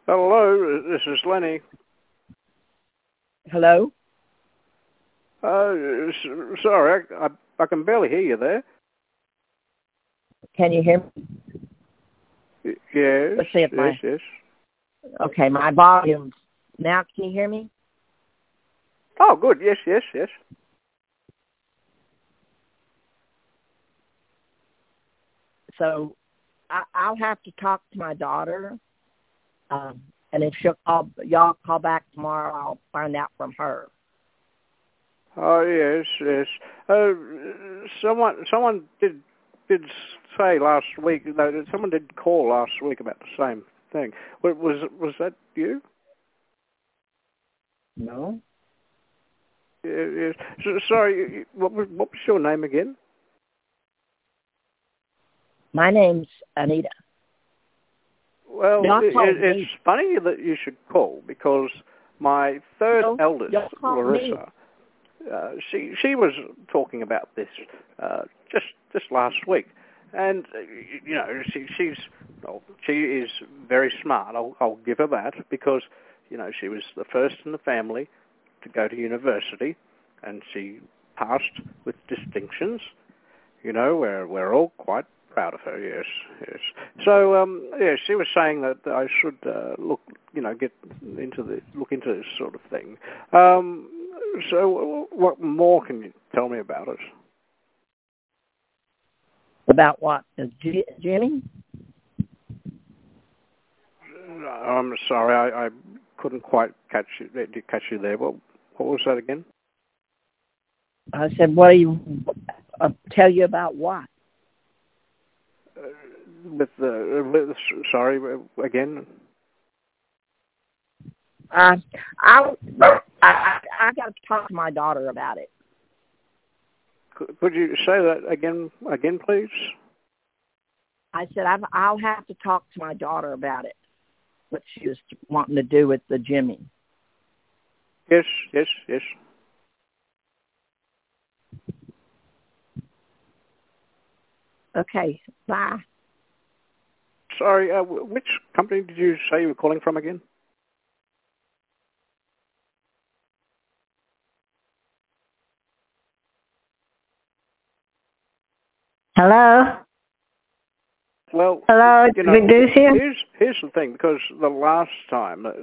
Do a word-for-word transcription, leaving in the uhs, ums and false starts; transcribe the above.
Hello, this is Lenny. Hello? Uh, s- sorry, I, I, I can barely hear you there. Can you hear me? Y- Yes, Let's see if yes, my... yes. Okay, my volume... Now can you hear me? Oh, good, yes, yes, yes. So I, I'll have to talk to my daughter, um, and if she'll call, y'all call back tomorrow, I'll find out from her. Oh, yes, yes. Uh, someone, someone did did say last week, no, someone did call last week about the same thing. Wa- Was was that you? No? Yeah, yes. So, sorry, you- you- what was, what was your name again? My name's Anita. Well, Y'all it, called it's me. funny that you should call because my third No, eldest, y'all called me. Larissa, uh, she she was talking about this uh, just just last week, and uh, you know she she's well, she is very smart. I'll I'll give her that because you know she was the first in the family to go to university, and she passed with distinctions. You know, we're we're all quite proud of her. Yes, yes. So, um, yeah, she was saying that I should uh, look, you know, get into the look into this sort of thing. Um, so, what more can you tell me about it? About what? Uh, G- Jimmy? I'm sorry, I, I couldn't quite catch you. Catch you there. What what was that again? I said, what do you... Uh, tell you about what? Uh, with the with, sorry again. Uh, I, I, I, I got to talk to my daughter about it. Could, could you say that again again, please? I said, I've, I'll have to talk to my daughter about it, what she was wanting to do with the Jimmy. Yes, yes, yes. Okay, bye. Sorry, uh, which company did you say you were calling from again? Hello? Well, Hello, you know, Viducia? here's here's the thing, because the last time, uh,